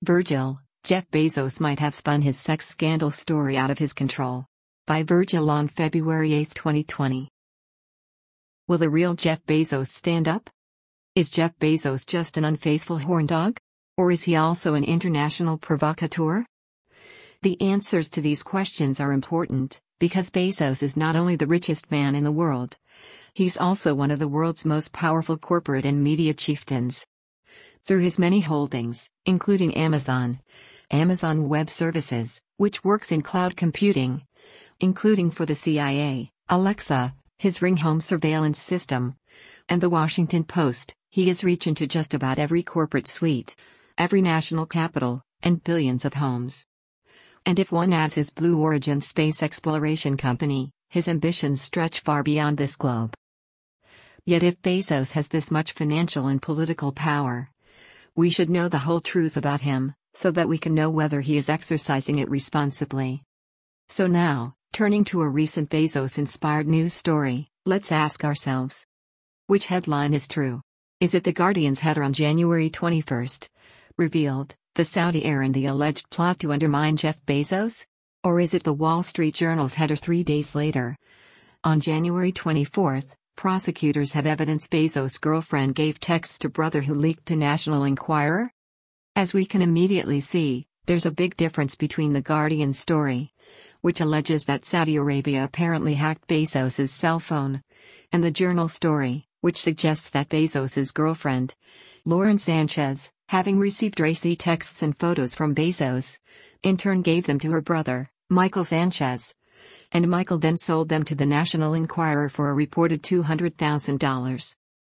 Virgil, Jeff Bezos might have spun his sex scandal story out of his control. By Virgil on February 8, 2020. Will the real Jeff Bezos stand up? Is Jeff Bezos just an unfaithful horn dog? Or is he also an international provocateur? The answers to these questions are important, because Bezos is not only the richest man in the world, he's also one of the world's most powerful corporate and media chieftains. Through his many holdings, including Amazon Web Services, which works in cloud computing, including for the CIA, Alexa, his Ring home surveillance system, and the Washington Post, he has reach into just about every corporate suite, every national capital, and billions of homes. And if one adds his Blue Origin space exploration company, his ambitions stretch far beyond this globe. Yet if Bezos has this much financial and political power, we should know the whole truth about him, so that we can know whether he is exercising it responsibly. So now, turning to a recent Bezos-inspired news story, let's ask ourselves, which headline is true? Is it The Guardian's header on January 21st, revealed, the Saudi heir and the alleged plot to undermine Jeff Bezos? Or is it the Wall Street Journal's header 3 days later? On January 24th, prosecutors have evidence Bezos' girlfriend gave texts to brother who leaked to National Enquirer? As we can immediately see, there's a big difference between the Guardian story, which alleges that Saudi Arabia apparently hacked Bezos' cell phone, and the Journal story, which suggests that Bezos' girlfriend, Lauren Sanchez, having received racy texts and photos from Bezos, in turn gave them to her brother, Michael Sanchez, and Michael then sold them to the National Enquirer for a reported $200,000.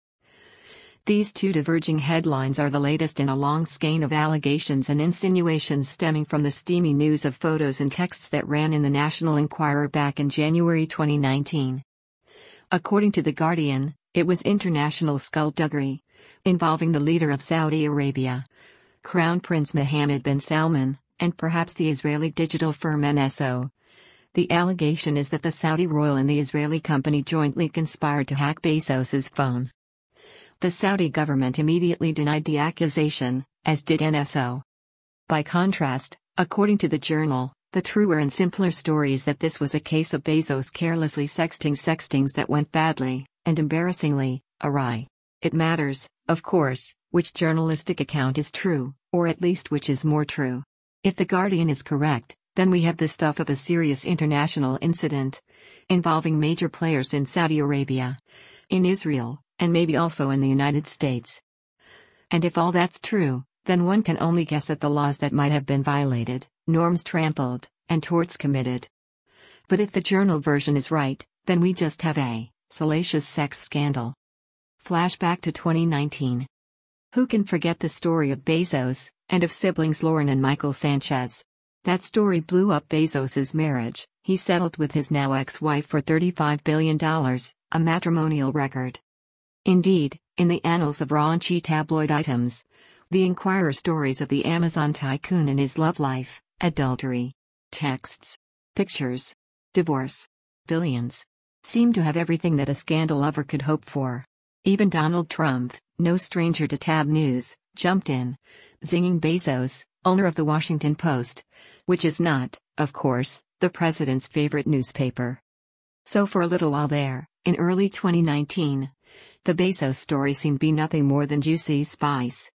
These two diverging headlines are the latest in a long skein of allegations and insinuations stemming from the steamy news of photos and texts that ran in the National Enquirer back in January 2019. According to The Guardian, it was international skullduggery, involving the leader of Saudi Arabia, Crown Prince Mohammed bin Salman, and perhaps the Israeli digital firm NSO. The allegation is that the Saudi royal and the Israeli company jointly conspired to hack Bezos' phone. The Saudi government immediately denied the accusation, as did NSO. By contrast, according to the Journal, the truer and simpler story is that this was a case of Bezos carelessly sextings that went badly, and embarrassingly, awry. It matters, of course, which journalistic account is true, or at least which is more true. If The Guardian is correct, then we have the stuff of a serious international incident, involving major players in Saudi Arabia, in Israel, and maybe also in the United States. And if all that's true, then one can only guess at the laws that might have been violated, norms trampled, and torts committed. But if the Journal version is right, then we just have a salacious sex scandal. Flashback to 2019. Who can forget the story of Bezos, and of siblings Lauren and Michael Sanchez? That story blew up Bezos' marriage. He settled with his now ex-wife for $35 billion, a matrimonial record. Indeed, in the annals of raunchy tabloid items, the Enquirer stories of the Amazon tycoon and his love life, adultery, texts, pictures, divorce, billions, seem to have everything that a scandal lover could hope for. Even Donald Trump, no stranger to tab news, jumped in, zinging Bezos, owner of the Washington Post, which is not, of course, the president's favorite newspaper. So for a little while there, in early 2019, the Bezos story seemed to be nothing more than juicy spice.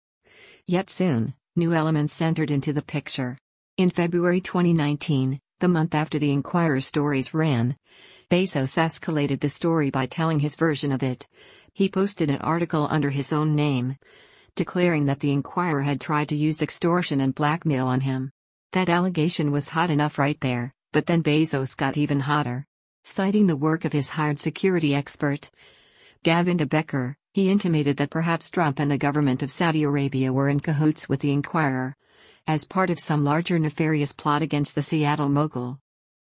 Yet soon, new elements entered into the picture. In February 2019, the month after the Enquirer stories ran, Bezos escalated the story by telling his version of it. He posted an article under his own name, declaring that the Enquirer had tried to use extortion and blackmail on him. That allegation was hot enough right there, but then Bezos got even hotter. Citing the work of his hired security expert, Gavin de Becker, he intimated that perhaps Trump and the government of Saudi Arabia were in cahoots with the Enquirer, as part of some larger nefarious plot against the Seattle mogul.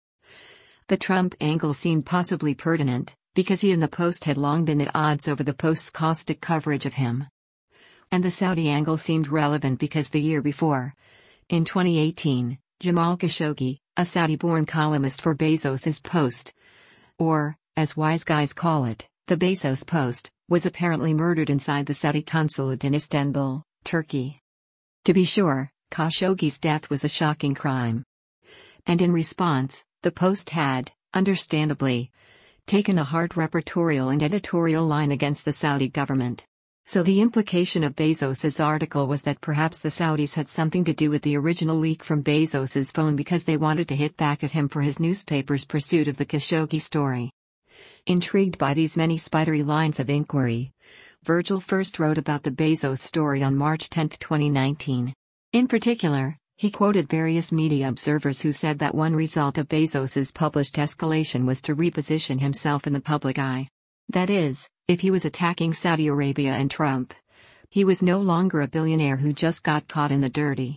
The Trump angle seemed possibly pertinent, because he and the Post had long been at odds over the Post's caustic coverage of him. And the Saudi angle seemed relevant because the year before, in 2018, Jamal Khashoggi, a Saudi-born columnist for Bezos' Post, or, as wise guys call it, the Bezos Post, was apparently murdered inside the Saudi consulate in Istanbul, Turkey. To be sure, Khashoggi's death was a shocking crime. And in response, the Post had, understandably, taken a hard reportorial and editorial line against the Saudi government. So the implication of Bezos's article was that perhaps the Saudis had something to do with the original leak from Bezos's phone because they wanted to hit back at him for his newspaper's pursuit of the Khashoggi story. Intrigued by these many spidery lines of inquiry, Virgil first wrote about the Bezos story on March 10, 2019. In particular, he quoted various media observers who said that one result of Bezos's published escalation was to reposition himself in the public eye. That is, if he was attacking Saudi Arabia and Trump, he was no longer a billionaire who just got caught in the dirty.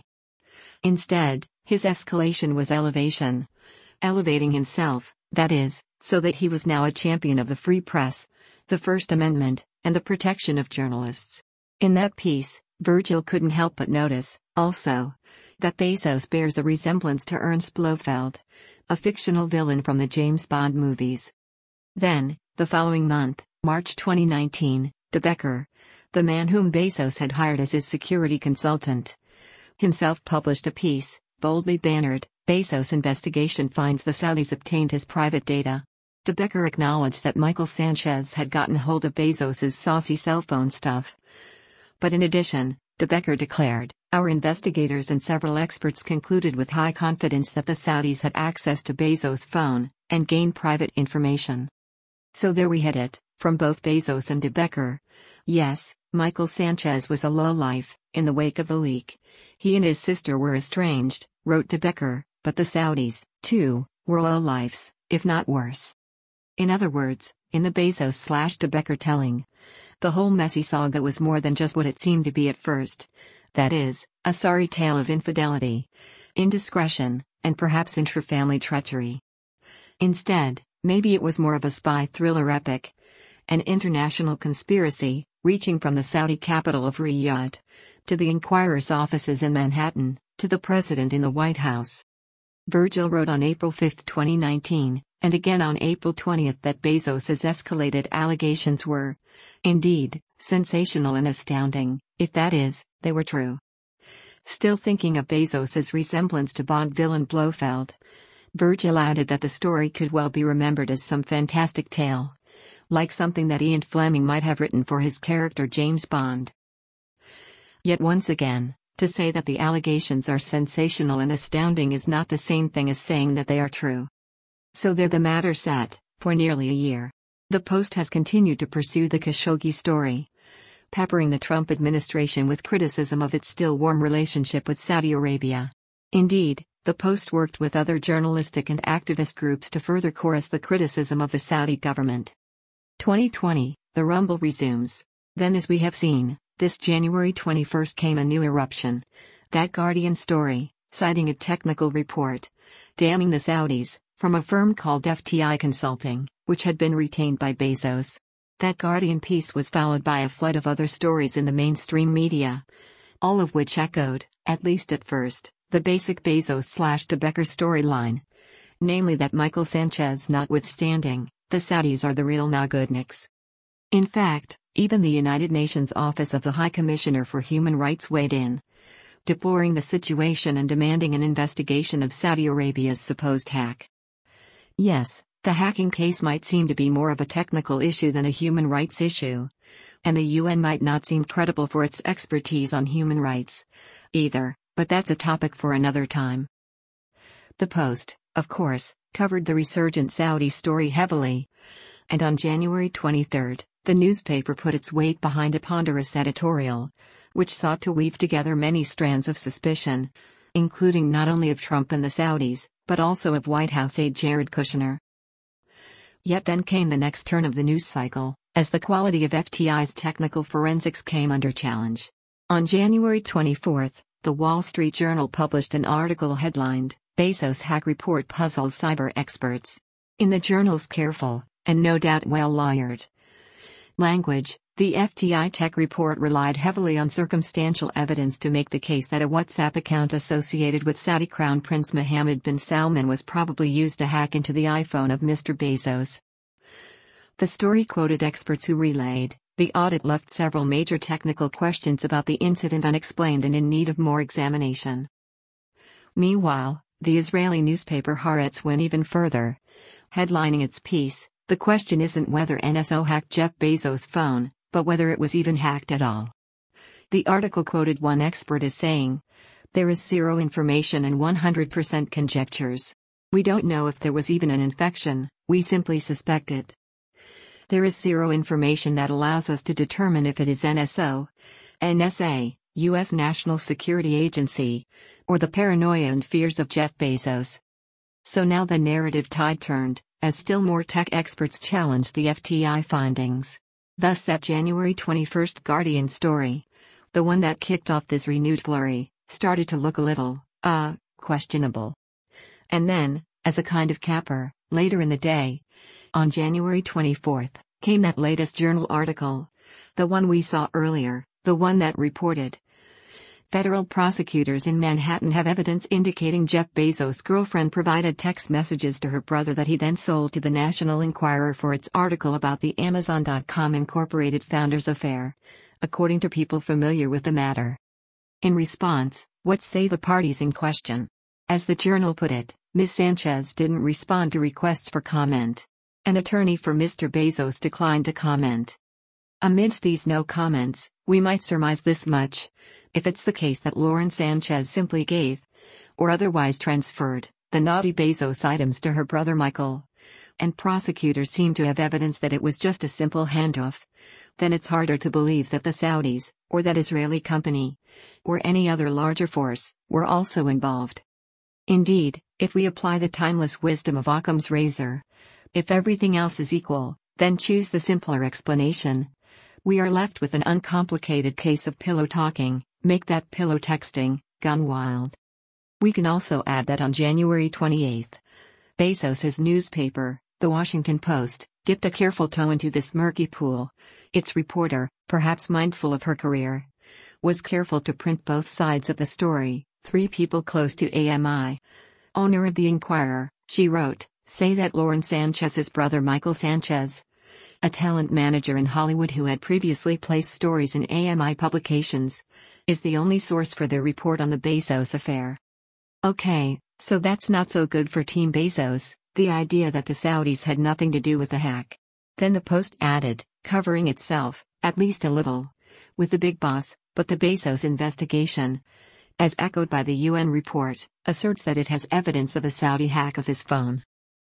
Instead, his escalation was elevation. Elevating himself, that is, so that he was now a champion of the free press, the First Amendment, and the protection of journalists. In that piece, Virgil couldn't help but notice, also, that Bezos bears a resemblance to Ernst Blofeld, a fictional villain from the James Bond movies. Then, the following month, March 2019, De Becker, the man whom Bezos had hired as his security consultant, himself published a piece, boldly bannered, "Bezos investigation finds the Saudis obtained his private data." De Becker acknowledged that Michael Sanchez had gotten hold of Bezos's saucy cell phone stuff. But in addition, De Becker declared, "Our investigators and several experts concluded with high confidence that the Saudis had access to Bezos' phone, and gained private information." So there we had it, from both Bezos and De Becker. Yes, Michael Sanchez was a lowlife. In the wake of the leak, he and his sister were estranged, wrote De Becker, but the Saudis, too, were lowlifes, if not worse. In other words, in the Bezos/De Becker telling, the whole messy saga was more than just what it seemed to be at first. That is, a sorry tale of infidelity, indiscretion, and perhaps intra-family treachery. Instead, maybe it was more of a spy thriller epic. An international conspiracy, reaching from the Saudi capital of Riyadh, to the Inquirer's offices in Manhattan, to the president in the White House. Virgil wrote on April 5, 2019, and again on April 20 that Bezos's escalated allegations were, indeed, sensational and astounding, if that is, they were true. Still thinking of Bezos's resemblance to Bond villain Blofeld, Virgil added that the story could well be remembered as some fantastic tale, like something that Ian Fleming might have written for his character James Bond. Yet once again, to say that the allegations are sensational and astounding is not the same thing as saying that they are true. So there the matter sat, for nearly a year. The Post has continued to pursue the Khashoggi story, peppering the Trump administration with criticism of its still warm relationship with Saudi Arabia. Indeed, the Post worked with other journalistic and activist groups to further chorus the criticism of the Saudi government. 2020, the rumble resumes. Then, as we have seen, this January 21 came a new eruption. That Guardian story, citing a technical report, damning the Saudis, from a firm called FTI Consulting, which had been retained by Bezos. That Guardian piece was followed by a flood of other stories in the mainstream media, all of which echoed, at least at first, the basic Bezos/De Becker storyline. Namely that Michael Sanchez notwithstanding, the Saudis are the real Nagudniks. In fact, even the United Nations Office of the High Commissioner for Human Rights weighed in, deploring the situation and demanding an investigation of Saudi Arabia's supposed hack. Yes, the hacking case might seem to be more of a technical issue than a human rights issue, and the UN might not seem credible for its expertise on human rights, either, but that's a topic for another time. The Post, of course, covered the resurgent Saudi story heavily, and on January 23, the newspaper put its weight behind a ponderous editorial, which sought to weave together many strands of suspicion, including not only of Trump and the Saudis, but also of White House aide Jared Kushner. Yet then came the next turn of the news cycle, as the quality of FTI's technical forensics came under challenge. On January 24, the Wall Street Journal published an article headlined, "Bezos Hack Report Puzzles Cyber Experts." In the journal's careful, and no doubt well-lawyered language, the FTI tech report relied heavily on circumstantial evidence to make the case that a WhatsApp account associated with Saudi Crown Prince Mohammed bin Salman was probably used to hack into the iPhone of Mr. Bezos. The story quoted experts who relayed, The audit left several major technical questions about the incident unexplained and in need of more examination. Meanwhile, the Israeli newspaper Haaretz went even further. Headlining its piece, "The question isn't whether NSO hacked Jeff Bezos' phone, but whether it was even hacked at all." The article quoted one expert as saying, "There is zero information and 100% conjectures. We don't know if there was even an infection, we simply suspect it. There is zero information that allows us to determine if it is NSO, NSA, U.S. National Security Agency, or the paranoia and fears of Jeff Bezos." So now the narrative tide turned, as still more tech experts challenged the FTI findings. Thus that January 21 Guardian story, the one that kicked off this renewed flurry, started to look a little, questionable. And then, as a kind of capper, later in the day, on January 24, came that latest journal article. The one we saw earlier, the one that reported, "Federal prosecutors in Manhattan have evidence indicating Jeff Bezos' girlfriend provided text messages to her brother that he then sold to the National Enquirer for its article about the Amazon.com Incorporated founder's affair," according to people familiar with the matter. In response, what say the parties in question? As the journal put it, Ms. Sanchez didn't respond to requests for comment. An attorney for Mr. Bezos declined to comment. Amidst these no comments, we might surmise this much: if it's the case that Lauren Sanchez simply gave, or otherwise transferred, the naughty Bezos items to her brother Michael, and prosecutors seem to have evidence that it was just a simple handoff, then it's harder to believe that the Saudis, or that Israeli company, or any other larger force, were also involved. Indeed, if we apply the timeless wisdom of Occam's razor, if everything else is equal, then choose the simpler explanation. We are left with an uncomplicated case of pillow talking, make that pillow texting, gone wild. We can also add that on January 28, Bezos' newspaper, The Washington Post, dipped a careful toe into this murky pool. Its reporter, perhaps mindful of her career, was careful to print both sides of the story. Three people close to AMI, owner of the Enquirer, she wrote, say that Lauren Sanchez's brother Michael Sanchez, a talent manager in Hollywood who had previously placed stories in AMI publications, is the only source for their report on the Bezos affair. Okay, so that's not so good for Team Bezos, the idea that the Saudis had nothing to do with the hack. Then the Post added, covering itself, at least a little, with the big boss, but the Bezos investigation, as echoed by the UN report, asserts that it has evidence of a Saudi hack of his phone.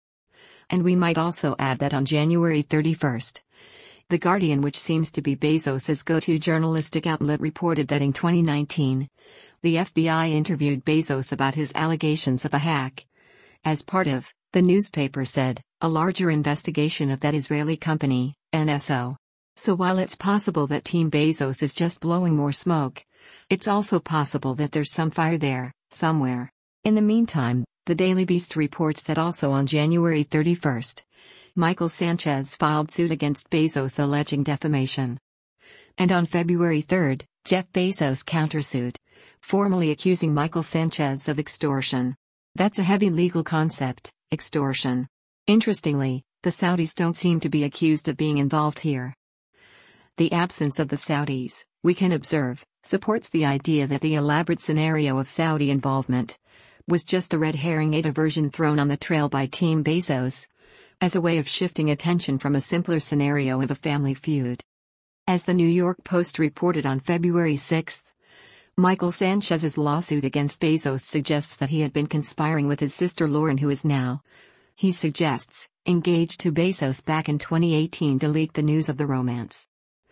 And we might also add that on January 31, The Guardian, which seems to be Bezos's go-to journalistic outlet, reported that in 2019, the FBI interviewed Bezos about his allegations of a hack. As part of, the newspaper said, a larger investigation of that Israeli company, NSO. So while it's possible that Team Bezos is just blowing more smoke, it's also possible that there's some fire there, somewhere. In the meantime, the Daily Beast reports that also on January 31, Michael Sanchez filed suit against Bezos alleging defamation. And on February 3, Jeff Bezos countersued, formally accusing Michael Sanchez of extortion. That's a heavy legal concept, extortion. Interestingly, the Saudis don't seem to be accused of being involved here. The absence of the Saudis, we can observe, supports the idea that the elaborate scenario of Saudi involvement was just a red herring, a diversion thrown on the trail by Team Bezos, as a way of shifting attention from a simpler scenario of a family feud. As the New York Post reported on February 6, Michael Sanchez's lawsuit against Bezos suggests that he had been conspiring with his sister Lauren, who is now, he suggests, engaged to Bezos back in 2018 to leak the news of the romance.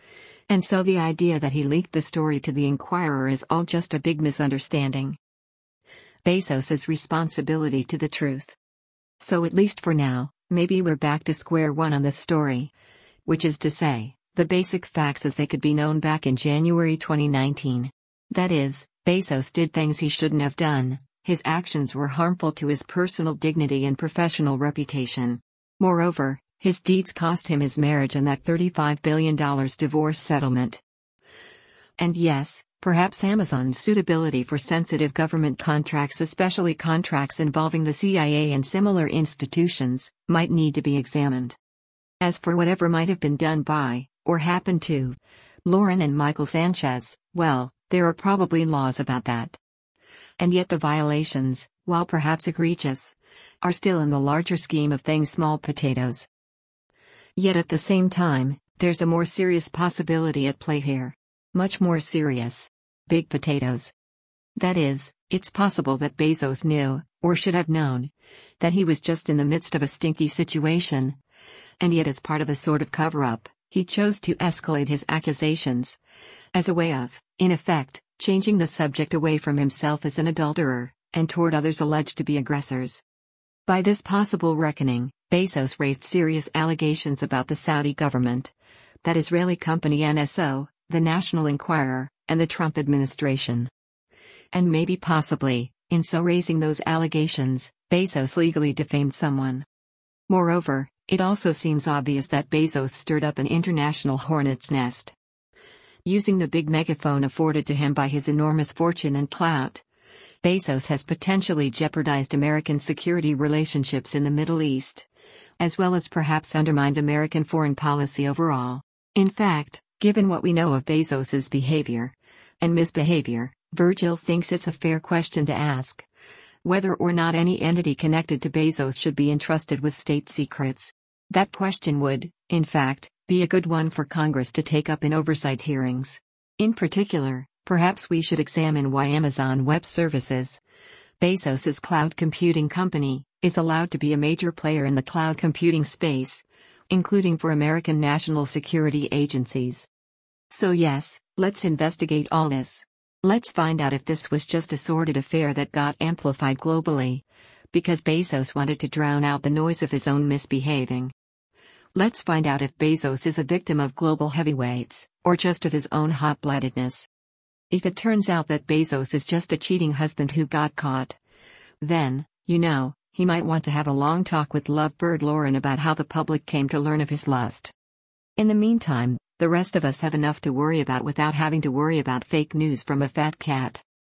And so the idea that he leaked the story to the Enquirer is all just a big misunderstanding. Bezos's responsibility to the truth. So at least for now, maybe we're back to square one on this story. Which is to say, the basic facts as they could be known back in January 2019. That is, Bezos did things he shouldn't have done, his actions were harmful to his personal dignity and professional reputation. Moreover, his deeds cost him his marriage and that $35 billion divorce settlement. And yes, perhaps Amazon's suitability for sensitive government contracts, especially contracts involving the CIA and similar institutions, might need to be examined. As for whatever might have been done by, or happened to Lauren and Michael Sanchez, well, there are probably laws about that. And yet the violations, while perhaps egregious, are still in the larger scheme of things small potatoes. Yet at the same time, there's a more serious possibility at play here. Much more serious. Big potatoes. That is, it's possible that Bezos knew, or should have known, that he was just in the midst of a stinky situation. And yet as part of a sort of cover-up, he chose to escalate his accusations, as a way of, in effect, changing the subject away from himself as an adulterer, and toward others alleged to be aggressors. By this possible reckoning, Bezos raised serious allegations about the Saudi government, that Israeli company NSO, the National Enquirer, and the Trump administration. And maybe possibly, in so raising those allegations, Bezos legally defamed someone. Moreover, it also seems obvious that Bezos stirred up an international hornet's nest. Using the big megaphone afforded to him by his enormous fortune and clout, Bezos has potentially jeopardized American security relationships in the Middle East, as well as perhaps undermined American foreign policy overall. In fact, given what we know of Bezos's behavior and misbehavior, Virgil thinks it's a fair question to ask whether or not any entity connected to Bezos should be entrusted with state secrets. That question would, in fact, be a good one for Congress to take up in oversight hearings. In particular, perhaps we should examine why Amazon Web Services, Bezos's cloud computing company, is allowed to be a major player in the cloud computing space, including for American national security agencies. So yes, let's investigate all this. Let's find out if this was just a sordid affair that got amplified globally, because Bezos wanted to drown out the noise of his own misbehaving. Let's find out if Bezos is a victim of global heavyweights, or just of his own hot-bloodedness. If it turns out that Bezos is just a cheating husband who got caught, then, he might want to have a long talk with lovebird Lauren about how the public came to learn of his lust. In the meantime, the rest of us have enough to worry about without having to worry about fake news from a fat cat.